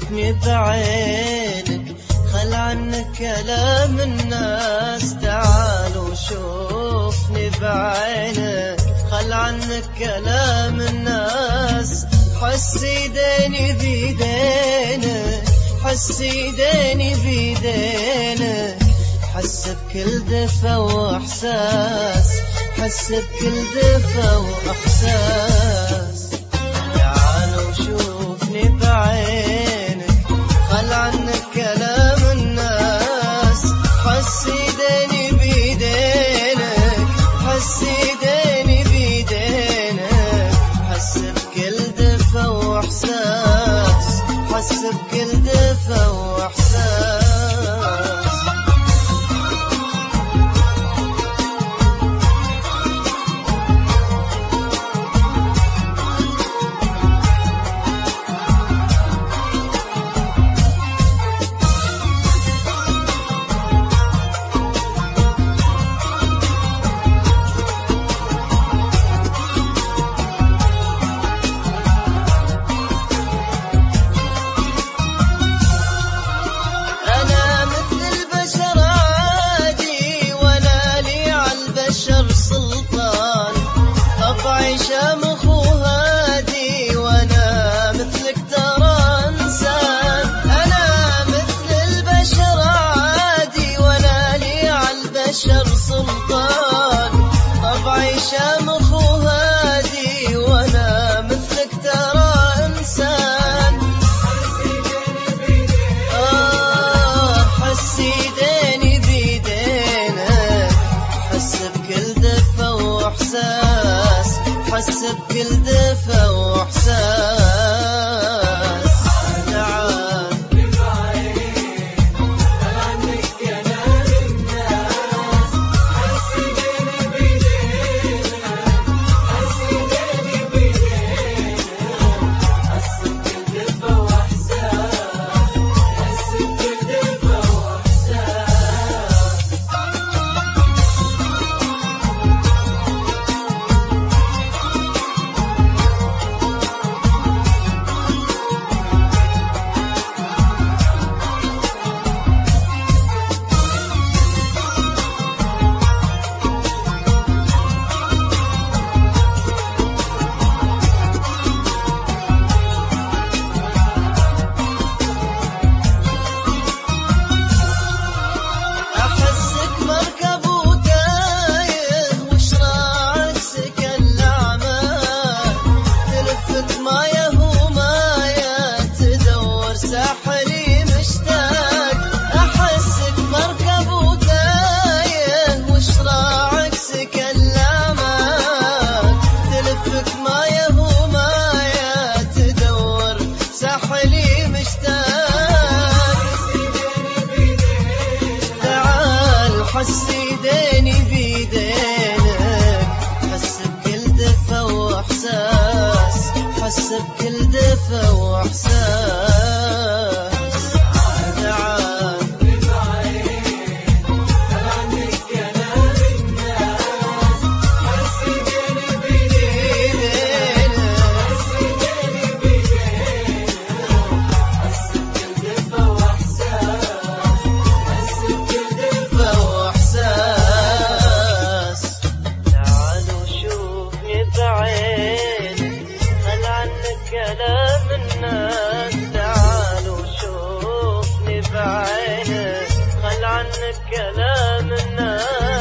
شوفني بعينك، خل عنك كلام الناس. تعال وشوفني بعينك، خل عنك كلام الناس. حس ايديني بيدينك، حس ايديني بيدينك، حس بكل دفا واحساس، حس بكل دفا واحساس. تعال وشوفني بعينك، خل عنك كلام الناس. حس ايديني بيدينك، حس ايديني بيدينك، حس بكل دفا واحساس، حس بكل دفا واحساس. سلطان طبعي شامخ وهادي، وانا مثلك ترى انسان. انا مثل البشر عادي، وانا لي عالبشر سلطان. طبعي شامخ وهادي، وانا مثلك ترى انسان. حس ايديني بيدينك، حس بكل دفا واحساس، حس بكل دفا واحساس. تعال عنك كلام الناس. حس ايديني بيدينك، حس ايديني بيدينك، حس بكل دفا واحساس، حس بكل دفا واحساس. حس ايديني بيدينك، حس بكل دفا واحساس، حس بكل دفا واحساس. تعال عنك كلام الناس. حس ايديني بيدينك، حس ايديني بيدينك، حس بكل دفا واحساس، حس بكل دفا واحساس. تعال وشوفني بعينك، خل عنك كلام الناس. تعال وشوفني بعينك، خل عنك كلام الناس.